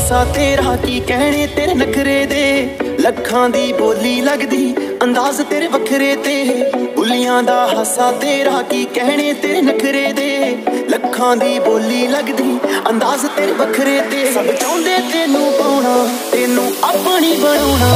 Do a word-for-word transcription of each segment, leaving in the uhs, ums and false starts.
हासा तेरा की कहने तेरे नखरे दे लखां दी बोली लगदी अंदाज तेरे वखरे ते बुलियां दा हासा तेरा की कहने तेरे नखरे दे लखां दी बोली लगदी अंदाज तेरे वखरे ते सब चाहुंदे तेनू पाउणा तेनू अपनी बनाउणा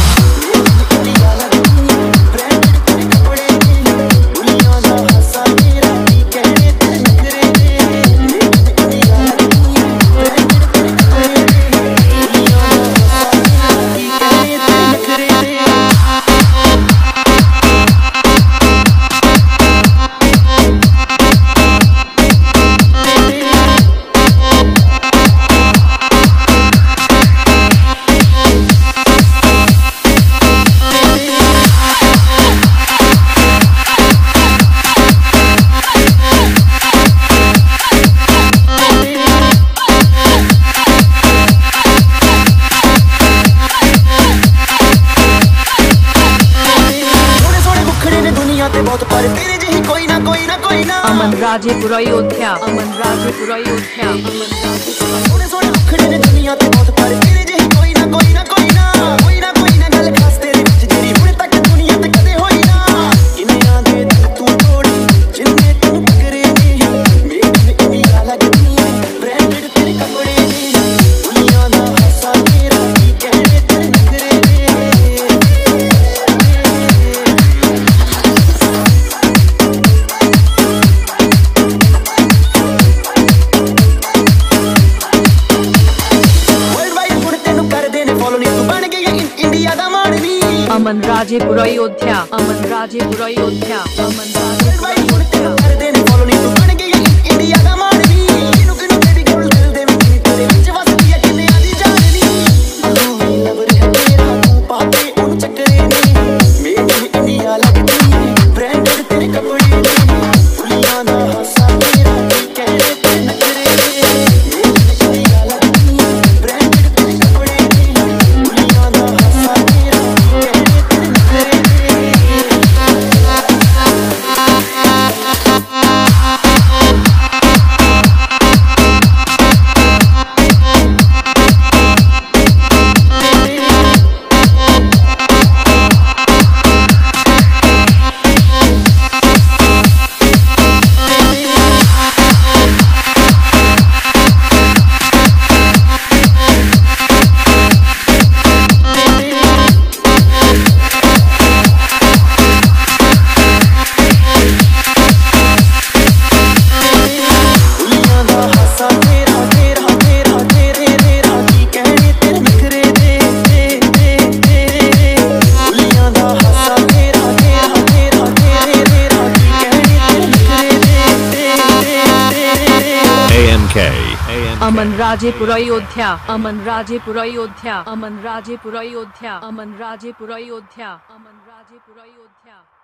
अमन राजेपुर अयोध्या अमन राजेपुर अयोध्या अमन सोने सोने उखड़े ने दुनिया ते बहुत पर तेरे जेही कोई ना कोई ना कोई ना कोई ना कोई ना गल खास तेरे विच जेरी हुण तक दुनिया ते कदे होई ना किन्नियां दे दिल तू तोड़ी जिन्ने तू टकरे ने मेरे में इंडिया लगदी ब्रांडेड तेरे कपड़े ने दुनिया दा हासा तेरा की कहने तेरे नखरे ने अमन राजेपुर अयोध्या अमन राजेपुर अयोध्या अमन राजेपुर अयोध्या अमन राजेपुर अयोध्या अमन राजेपुर अयोध्या अमन राजेपुर अयोध्या अमन राजेपुर अयोध्या अमन राजेपुर अयोध्या।